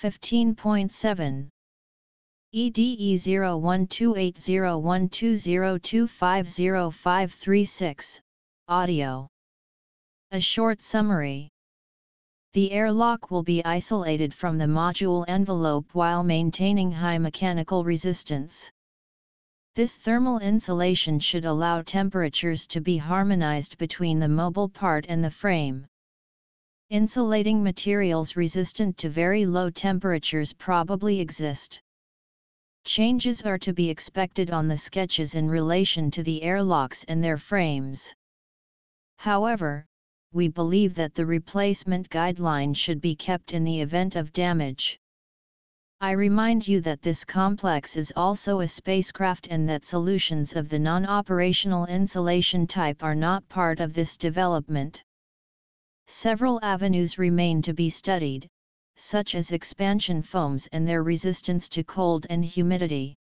15.7 EDE 01280120250536, Audio. A short summary. The airlock will be isolated from the module envelope while maintaining high mechanical resistance. This thermal insulation should allow temperatures to be harmonized between the mobile part and the frame. Insulating materials resistant to very low temperatures probably exist. Changes are to be expected on the sketches in relation to the airlocks and their frames. However, we believe that the replacement guideline should be kept in the event of damage. I remind you that this complex is also a spacecraft and that solutions of the non-operational insulation type are not part of this development. Several avenues remain to be studied, such as expansion foams and their resistance to cold and humidity,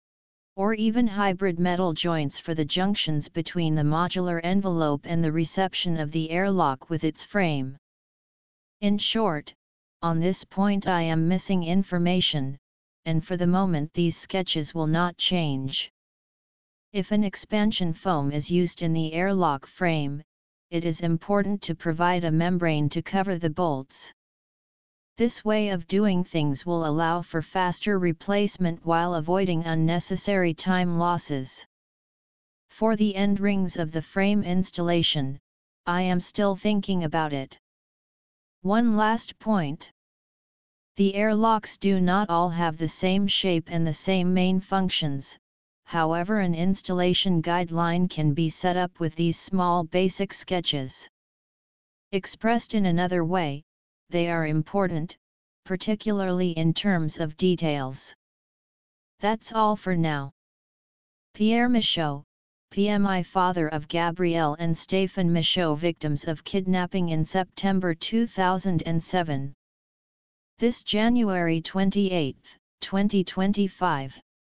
or even hybrid metal joints for the junctions between the modular envelope and the reception of the airlock with its frame. In short, on this point I am missing information, and for the moment these sketches will not change. If an expansion foam is used in the airlock frame, it is important to provide a membrane to cover the bolts. This way of doing things will allow for faster replacement while avoiding unnecessary time losses. For the end rings of the frame installation, I am still thinking about it. One last point. The airlocks do not all have the same shape and the same main functions, however an installation guideline can be set up with these small basic sketches. Expressed in another way, they are important, particularly in terms of details. That's all for now. Pierre Michaud, PMI, father of Gabrielle and Stéphane Michaud, victims of kidnapping in September 2007. This January 28, 2025.